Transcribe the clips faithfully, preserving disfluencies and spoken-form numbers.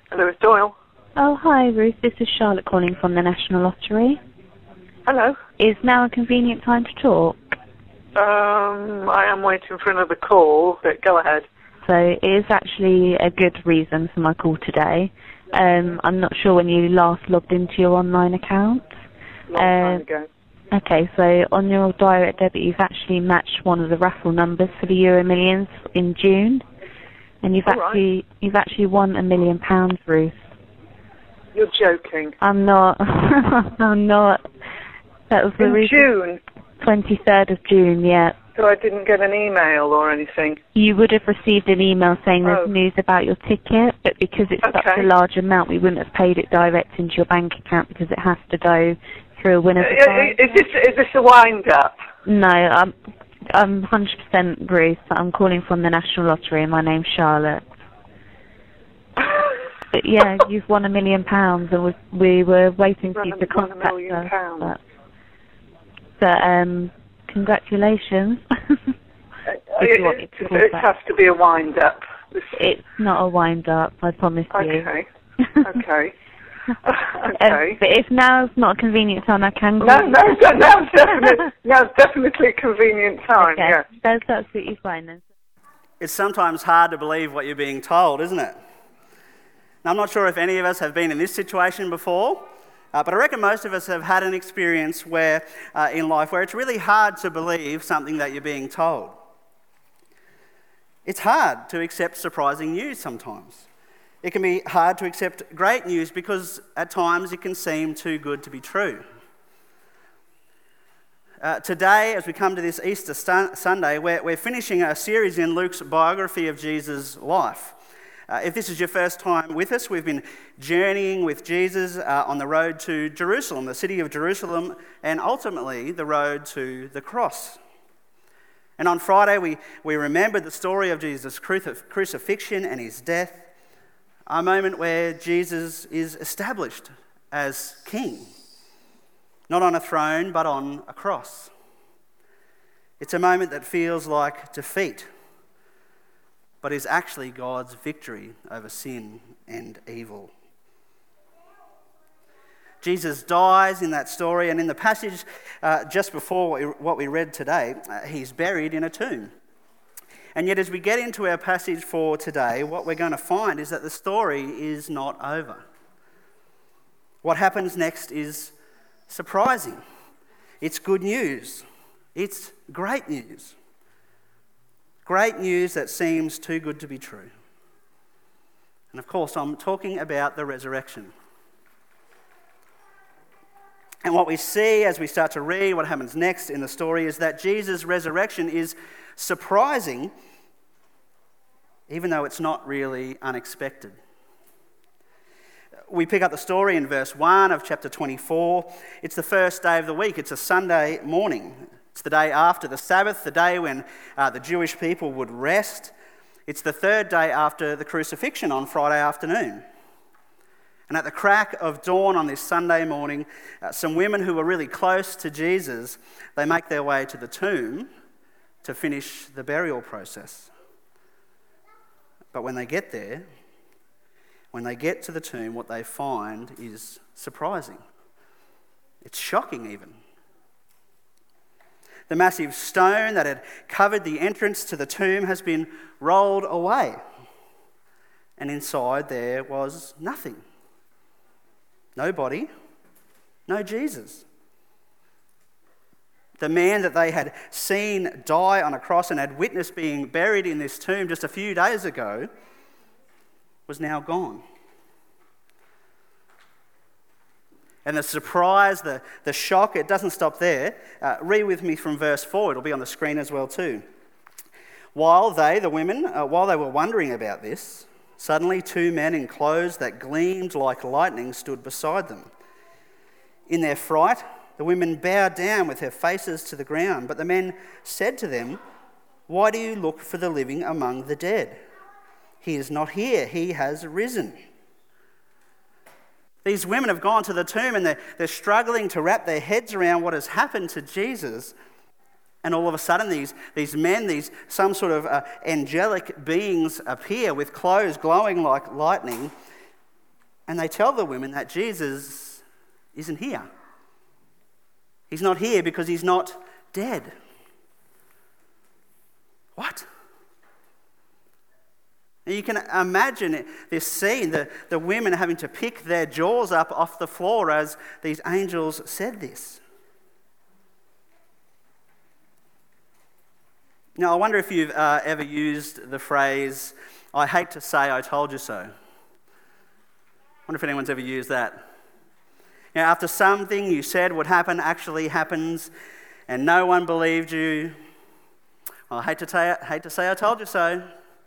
Lewis Doyle. Oh, hi, Ruth. This is Charlotte calling from the National Lottery. Hello. Is now a convenient time to talk? Um, I am waiting for another call, but go ahead. So it is actually a good reason for my call today. Um, I'm not sure when you last logged into your online account. Long time uh, ago. Okay, so on your direct debit, you've actually matched one of the raffle numbers for the Euro Millions in June, and you've All actually right. you've actually won a million pounds, Ruth. You're joking. I'm not. I'm not. That was the In reason. June? twenty-third of June, yeah. So I didn't get an email or anything? You would have received an email saying there's Oh. news about your ticket, but because it's such Okay. a large amount, we wouldn't have paid it direct into your bank account because it has to go through a winner's Uh, advisor. is this is this a wind-up? No, I'm, I'm one hundred percent Bruce. I'm calling from the National Lottery and my name's Charlotte. But yeah, you've won a million pounds and we, we were waiting for Won you a- to won a contact million us. pounds. But, but um, congratulations. If you want me it to call it back. has to be a wind-up. This- It's not a wind-up, I promise you. Okay. Okay. Um, Okay. but if now's not a convenient time, I can call No, you. no, no, now's definitely, now's definitely a convenient time, Okay, yeah. that's absolutely fine then. It's sometimes hard to believe what you're being told, isn't it? Now, I'm not sure if any of us have been in this situation before, uh, but I reckon most of us have had an experience where, uh, in life where it's really hard to believe something that you're being told. It's hard to accept surprising news sometimes. It can be hard to accept great news because at times it can seem too good to be true. Uh, today, as we come to this Easter st- Sunday, we're, we're finishing a series in Luke's biography of Jesus' life. Uh, if this is your first time with us, we've been journeying with Jesus uh, on the road to Jerusalem, the city of Jerusalem, and ultimately the road to the cross. And on Friday, we, we remembered the story of Jesus' crucif- crucifixion and his death, a moment where Jesus is established as king, not on a throne, but on a cross. It's a moment that feels like defeat, but is actually God's victory over sin and evil. Jesus dies in that story, and in the passage uh, just before what we, what we read today, uh, he's buried in a tomb. And yet as we get into our passage for today, what we're going to find is that the story is not over. What happens next is surprising. It's good news. It's great news. Great news that seems too good to be true. And of course, I'm talking about the resurrection. And what we see as we start to read what happens next in the story is that Jesus' resurrection is surprising, even though it's not really unexpected. We pick up the story in verse one of chapter twenty-four. It's the first day of the week. It's a Sunday morning. It's the day after the Sabbath, the day when uh, the Jewish people would rest. It's the third day after the crucifixion on Friday afternoon. And at the crack of dawn on this Sunday morning, uh, some women who were really close to Jesus, they make their way to the tomb to finish the burial process. But when they get there, when they get to the tomb, what they find is surprising. It's shocking even. The massive stone that had covered the entrance to the tomb has been rolled away. And inside there was nothing. No body, no Jesus. The man that they had seen die on a cross and had witnessed being buried in this tomb just a few days ago was now gone. And the surprise, the, the shock, it doesn't stop there. Uh, read with me from verse four. It'll be on the screen as well too. While they, the women, uh, while they were wondering about this, suddenly two men in clothes that gleamed like lightning stood beside them. In their fright, the women bowed down with their faces to the ground, but the men said to them, "Why do you look for the living among the dead? He is not here, he has risen." These women have gone to the tomb and they're, they're struggling to wrap their heads around what has happened to Jesus. And all of a sudden, these, these men, these some sort of uh, angelic beings appear with clothes glowing like lightning. And they tell the women that Jesus isn't here. He's not here because he's not dead. What? Now you can imagine this scene, the, the women having to pick their jaws up off the floor as these angels said this. Now, I wonder if you've uh, ever used the phrase, "I hate to say I told you so." I wonder if anyone's ever used that. Now, after something you said would happen actually happens and no one believed you, "I hate to, ta- hate to say I told you so."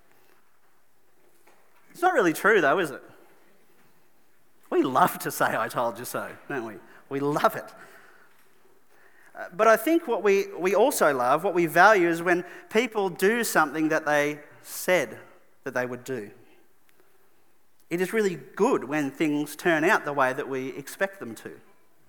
It's not really true though, is it? We love to say "I told you so," don't we? We love it. Uh, but I think what we, we also love, what we value, is when people do something that they said that they would do. It is really good when things turn out the way that we expect them to.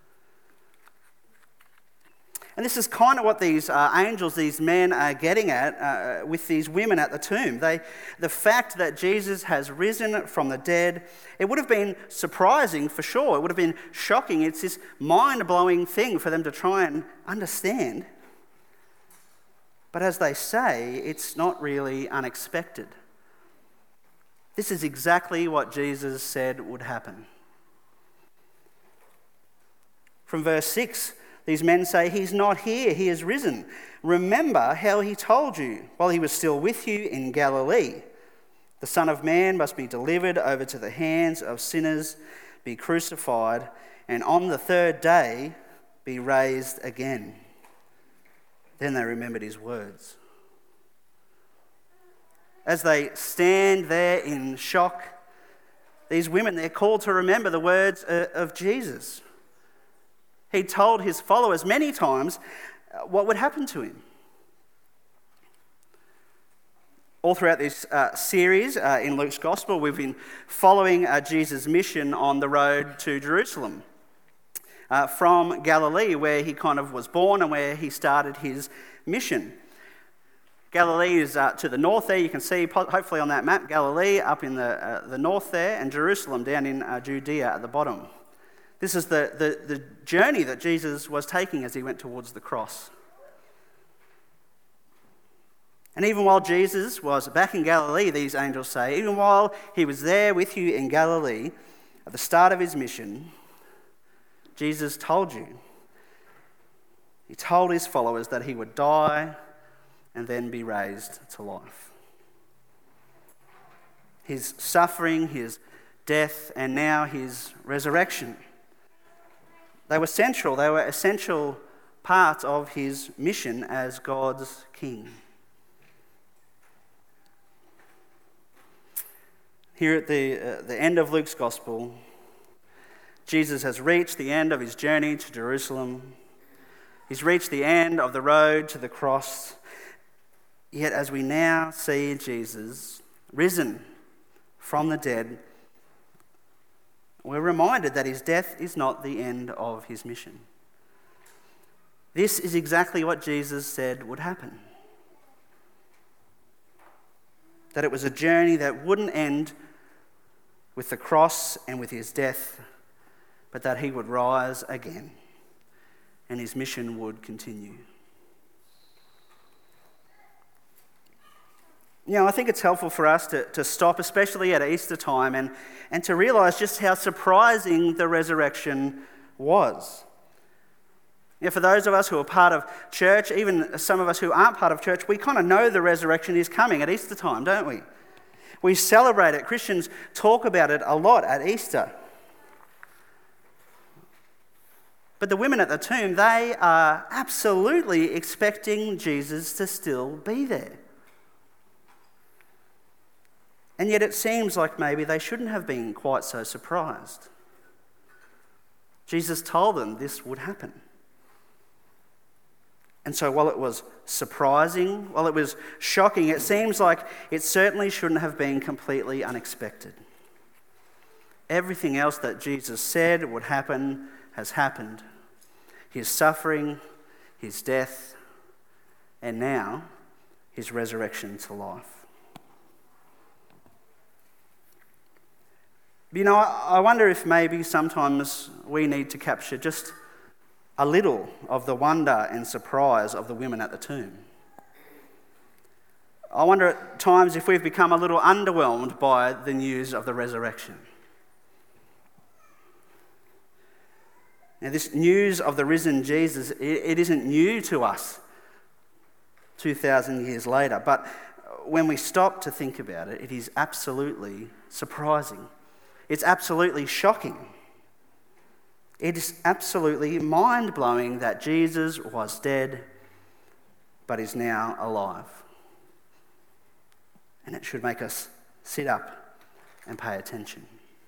And this is kind of what these uh, angels, these men, are getting at uh, with these women at the tomb. They, the fact that Jesus has risen from the dead, it would have been surprising for sure. It would have been shocking. It's this mind-blowing thing for them to try and understand. But as they say, it's not really unexpected. This is exactly what Jesus said would happen. From verse six, these men say, "He's not here, he has risen. Remember how he told you while he was still with you in Galilee. The Son of Man must be delivered over to the hands of sinners, be crucified, and on the third day be raised again." Then they remembered his words. As they stand there in shock, these women, they're called to remember the words of Jesus. He told his followers many times what would happen to him. All throughout this uh, series uh, in Luke's Gospel, we've been following uh, Jesus' mission on the road to Jerusalem. Uh, from Galilee, where he kind of was born and where he started his mission. Galilee is uh, to the north there. You can see, hopefully on that map, Galilee up in the, uh, the north there, and Jerusalem down in uh, Judea at the bottom. This is the, the, the journey that Jesus was taking as he went towards the cross. And even while Jesus was back in Galilee, these angels say, even while he was there with you in Galilee, at the start of his mission, Jesus told you, he told his followers that he would die and then be raised to life. His suffering, his death, and now his resurrection. They were central, they were essential parts of his mission as God's king. Here at the, uh, the end of Luke's Gospel, Jesus has reached the end of his journey to Jerusalem. He's reached the end of the road to the cross. Yet as we now see Jesus risen from the dead, we're reminded that his death is not the end of his mission. This is exactly what Jesus said would happen. That it was a journey that wouldn't end with the cross and with his death, but that he would rise again and his mission would continue. You know, I think it's helpful for us to, to stop, especially at Easter time, and, and to realise just how surprising the resurrection was. You know, for those of us who are part of church, even some of us who aren't part of church, we kind of know the resurrection is coming at Easter time, don't we? We celebrate it. Christians talk about it a lot at Easter. But the women at the tomb, they are absolutely expecting Jesus to still be there. And yet it seems like maybe they shouldn't have been quite so surprised. Jesus told them this would happen. And so while it was surprising, while it was shocking, it seems like it certainly shouldn't have been completely unexpected. Everything else that Jesus said would happen has happened. His suffering, his death, and now his resurrection to life. You know, I wonder if maybe sometimes we need to capture just a little of the wonder and surprise of the women at the tomb. I wonder at times if we've become a little underwhelmed by the news of the resurrection. Now, this news of the risen Jesus, it isn't new to us two thousand years later, but when we stop to think about it, it is absolutely surprising. It's absolutely shocking. It is absolutely mind-blowing that Jesus was dead, but is now alive. And it should make us sit up and pay attention.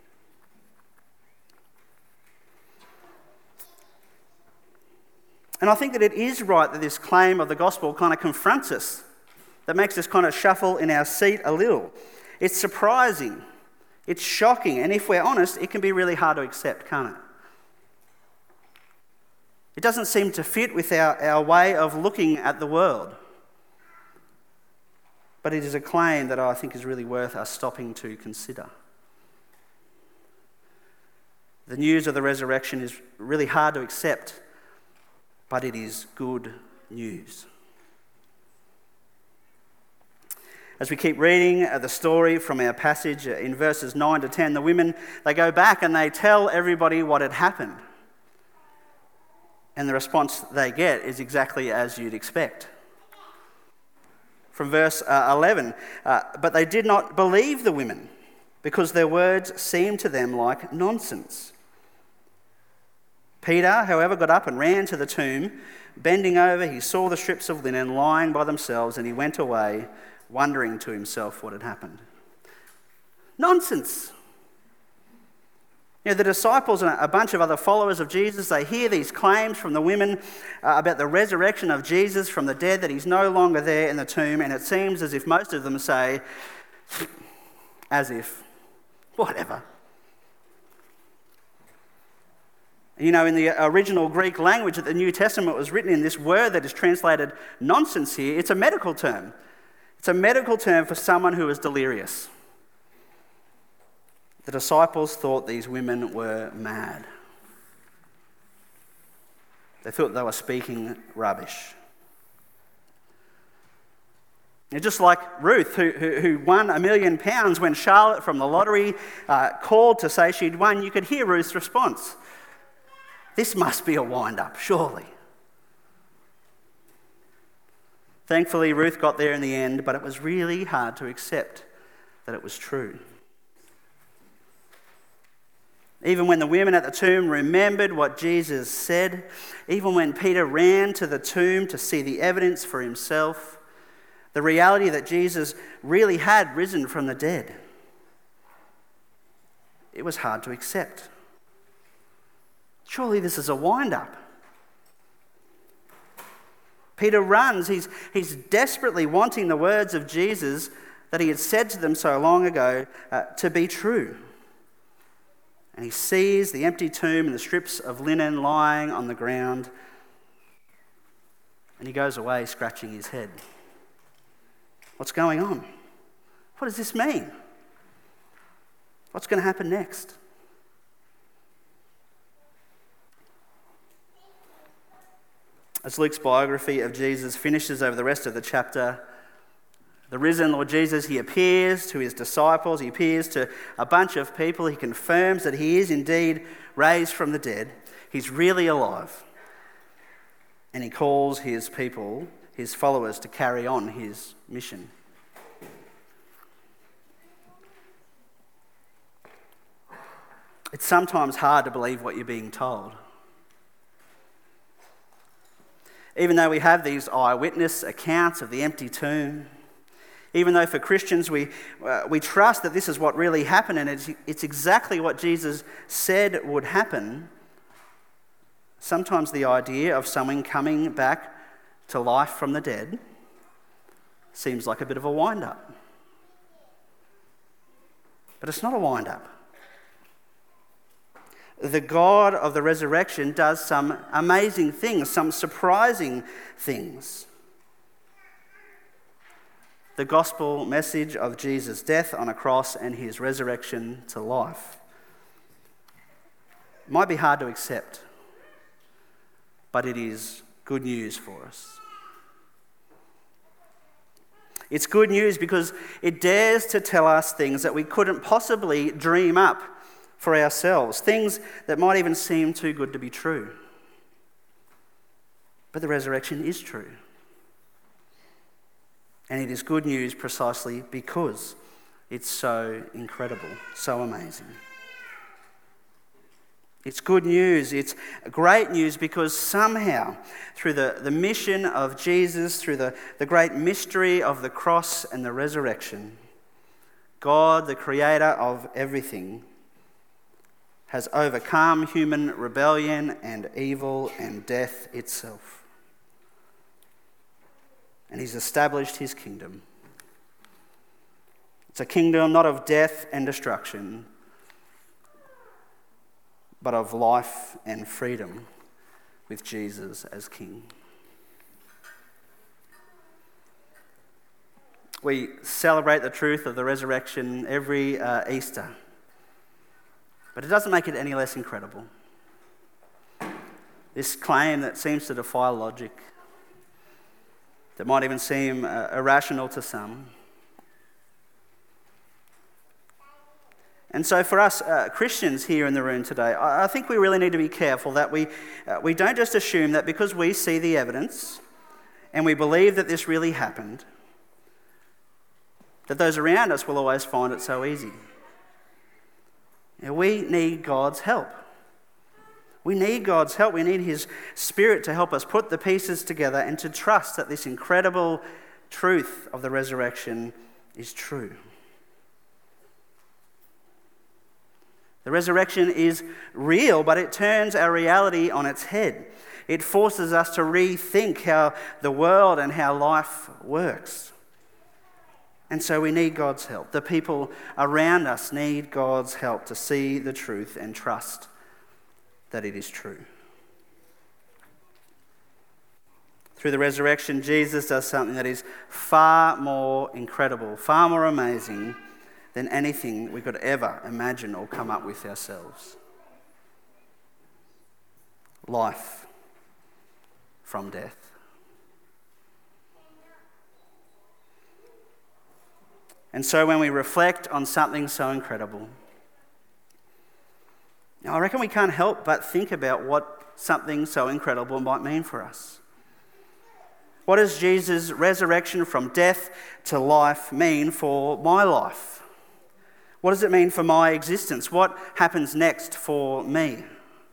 And I think that it is right that this claim of the gospel kind of confronts us, that makes us kind of shuffle in our seat a little. It's surprising, it's shocking, and if we're honest, it can be really hard to accept, can't it? It doesn't seem to fit with our, our way of looking at the world. But it is a claim that I think is really worth us stopping to consider. The news of the resurrection is really hard to accept, but it is good news. As we keep reading the story from our passage in verses nine to ten, the women, they go back and they tell everybody what had happened. And the response they get is exactly as you'd expect. From verse uh, eleven, uh, but they did not believe the women because their words seemed to them like nonsense. Peter, however, got up and ran to the tomb. Bending over, he saw the strips of linen lying by themselves, and he went away, wondering to himself what had happened. Nonsense. You know, the disciples and a bunch of other followers of Jesus, they hear these claims from the women uh, about the resurrection of Jesus from the dead, that he's no longer there in the tomb, and it seems as if most of them say, as if, whatever. You know, in the original Greek language that the New Testament was written in, this word that is translated nonsense here, it's a medical term. It's a medical term for someone who is delirious. The disciples thought these women were mad. They thought they were speaking rubbish. And just like Ruth, who, who, who won a million pounds when Charlotte from the lottery uh, called to say she'd won, you could hear Ruth's response. This must be a wind-up, surely. Thankfully, Ruth got there in the end, but it was really hard to accept that it was true. Even when the women at the tomb remembered what Jesus said, even when Peter ran to the tomb to see the evidence for himself, the reality that Jesus really had risen from the dead, it was hard to accept. Surely this is a wind-up. Peter runs. He's, he's desperately wanting the words of Jesus that he had said to them so long ago uh, to be true. And he sees the empty tomb and the strips of linen lying on the ground. And he goes away scratching his head. What's going on? What does this mean? What's going to happen next? As Luke's biography of Jesus finishes over the rest of the chapter, the risen Lord Jesus, he appears to his disciples, he appears to a bunch of people, he confirms that he is indeed raised from the dead, he's really alive, and he calls his people, his followers, to carry on his mission. It's sometimes hard to believe what you're being told. Even though we have these eyewitness accounts of the empty tomb, even though for Christians we uh, we trust that this is what really happened and it's, it's exactly what Jesus said would happen, sometimes the idea of someone coming back to life from the dead seems like a bit of a wind-up. But it's not a wind-up. The God of the resurrection does some amazing things, some surprising things. The gospel message of Jesus' death on a cross and his resurrection to life might be hard to accept, but it is good news for us. It's good news because it dares to tell us things that we couldn't possibly dream up for ourselves, things that might even seem too good to be true. But the resurrection is true. And it is good news precisely because it's so incredible, so amazing. It's good news, it's great news because somehow, through the, the mission of Jesus, through the, the great mystery of the cross and the resurrection, God, the creator of everything, has overcome human rebellion and evil and death itself. And he's established his kingdom. It's a kingdom not of death and destruction, but of life and freedom with Jesus as King. We celebrate the truth of the resurrection every uh, Easter, but it doesn't make it any less incredible. This claim that seems to defy logic, that might even seem uh, irrational to some. And so for us uh, Christians here in the room today, I, I think we really need to be careful that we, uh, we don't just assume that because we see the evidence and we believe that this really happened, that those around us will always find it so easy. You know, we need God's help. We need God's help. We need his Spirit to help us put the pieces together and to trust that this incredible truth of the resurrection is true. The resurrection is real, but it turns our reality on its head. It forces us to rethink how the world and how life works. And so we need God's help. The people around us need God's help to see the truth and trust that it is true. Through the resurrection, Jesus does something that is far more incredible, far more amazing than anything we could ever imagine or come up with ourselves. Life from death. And so when we reflect on something so incredible, now I reckon we can't help but think about what something so incredible might mean for us. What does Jesus' resurrection from death to life mean for my life? What does it mean for my existence? What happens next for me?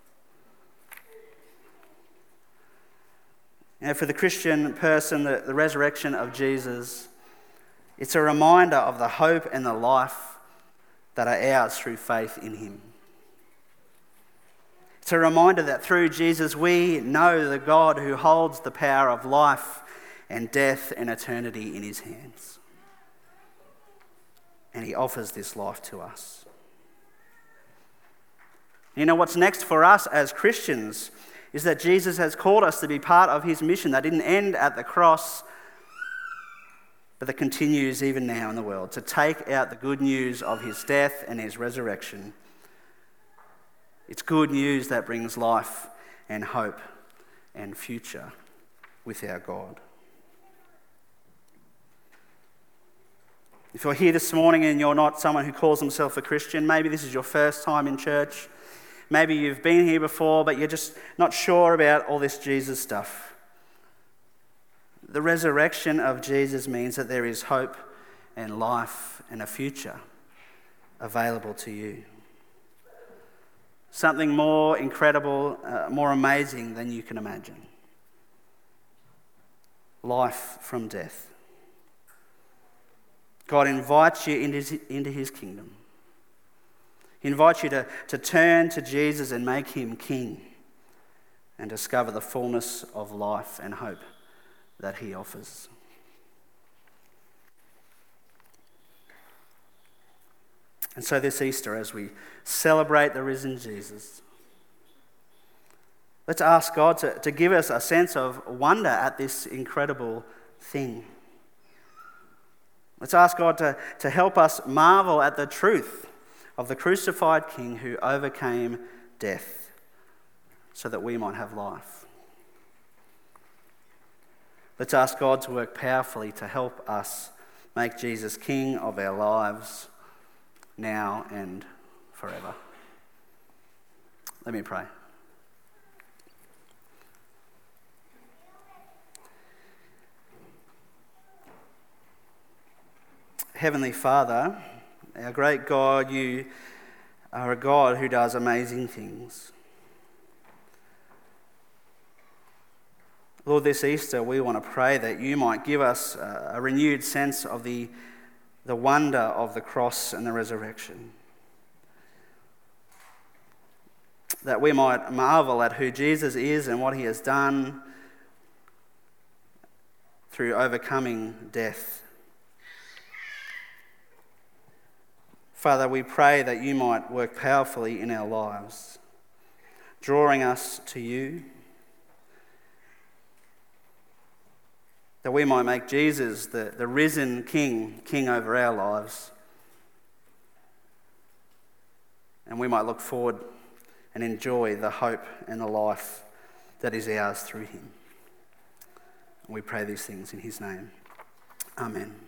You know, for the Christian person, the, the resurrection of Jesus, it's a reminder of the hope and the life that are ours through faith in him. It's a reminder that through Jesus we know the God who holds the power of life and death and eternity in his hands. And he offers this life to us. You know, what's next for us as Christians is that Jesus has called us to be part of his mission that didn't end at the cross, but that continues even now in the world, to take out the good news of his death and his resurrection. It's good news that brings life and hope and future with our God. If you're here this morning and you're not someone who calls himself a Christian, maybe this is your first time in church, maybe you've been here before but you're just not sure about all this Jesus stuff. The resurrection of Jesus means that there is hope and life and a future available to you. Something more incredible, uh, more amazing than you can imagine. Life from death. God invites you into his, into his kingdom. He invites you to, to turn to Jesus and make him king and discover the fullness of life and hope that he offers. And so this Easter, as we celebrate the risen Jesus, let's ask God to, to give us a sense of wonder at this incredible thing. Let's ask God to, to help us marvel at the truth of the crucified King who overcame death so that we might have life. Let's ask God to work powerfully to help us make Jesus King of our lives now and forever. Let me pray. Heavenly Father, our great God, you are a God who does amazing things. Lord, this Easter we want to pray that you might give us a renewed sense of the, the wonder of the cross and the resurrection. That we might marvel at who Jesus is and what he has done through overcoming death. Father, we pray that you might work powerfully in our lives, drawing us to you, that we might make Jesus, the, the risen King, King over our lives, and we might look forward and enjoy the hope and the life that is ours through him. And we pray these things in his name. Amen.